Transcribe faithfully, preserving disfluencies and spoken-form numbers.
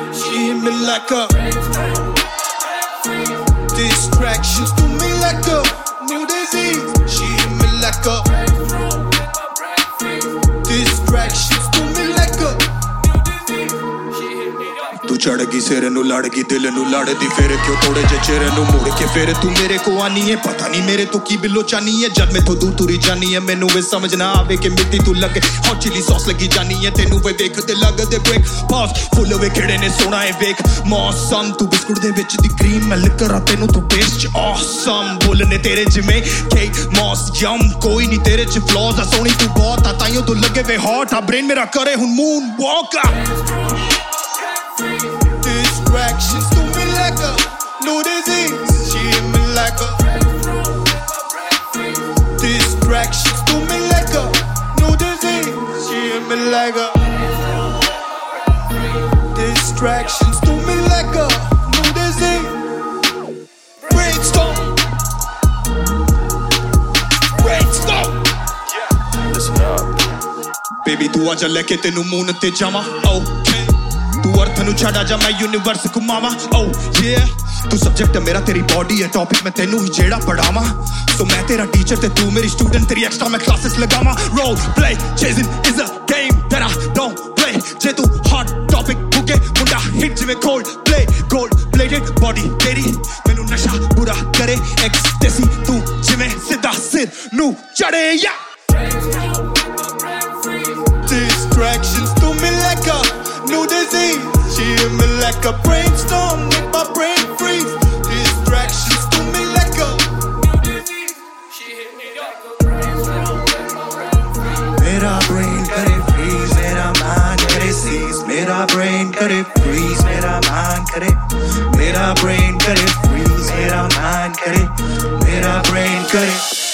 She hit me like a distractions to me like a new disease. She hit me like a distractions to me like a तू चढ़ गई सिर नू लड़ गई दिल नू लड़दी फिर क्यों थोड़े जे चिर नू मुड़ के फिर तू मेरे को आनी है पता नहीं मेरे तो की बिलो चानी है जब मैं तो दूर तुरी जानी है मैनू वे समझ ना आवे कि मिट्टी तू लगे हॉट चिली सॉस लगी जानी है तेनू वे देख ते लगदे ब्रेक पॉज फुल वे खिड़े ने सोना है वेक मौसम तू बिस्कुट दे विच दी क्रीम मैं लिकर आ तेनू तो टेस्ट ऑसम बोलने तेरे जिमें केक मॉस यम कोई नहीं तेरे च फ्लॉज आ सोनी तू बहुत आ ताइयों तो लगे वे हॉट आ ब्रेन मेरा करे हुन moon walk Distractions to me like a new disease. She hit me like a distractions to me like a new disease. She hit me like a distractions to me like a new disease. Brainstorm, brainstorm. Yeah, listen up, baby. तू आजा लेके तेनू moon ते जावा. Okay. तू अर्थ नु छड़ा जा मैं यूनिवर्स घुमावा oh yeah तू सब्जेक्ट है मेरा तेरी बॉडी है टॉपिक मैं तेनू ही जेड़ा पढ़ावा so मैं तेरा टीचर ते तू मेरी स्टूडेंट तेरी एक्स्ट्रा मैं क्लासेस लगावा role play chasing is a game that I don't play जे तू हॉट टॉपिक बुके मुंडा हिट जिਵੇਂ Coldplay gold plated body तेरी मैनू नशा बुरा करे एक्सटेसी तू जिਵੇਂ सिद्धा सिर नू चढ़े या distractions to me like a new disease. She hit me like a brainstorm, make my brain freeze. Distractions to me like a new disease. She hit me like a brainstorm. Mera brain kare freeze, mera mind kare seize. Mera brain kare freeze, mera mind kare. Mera brain kare freeze, mera mind kare. Mera brain kare.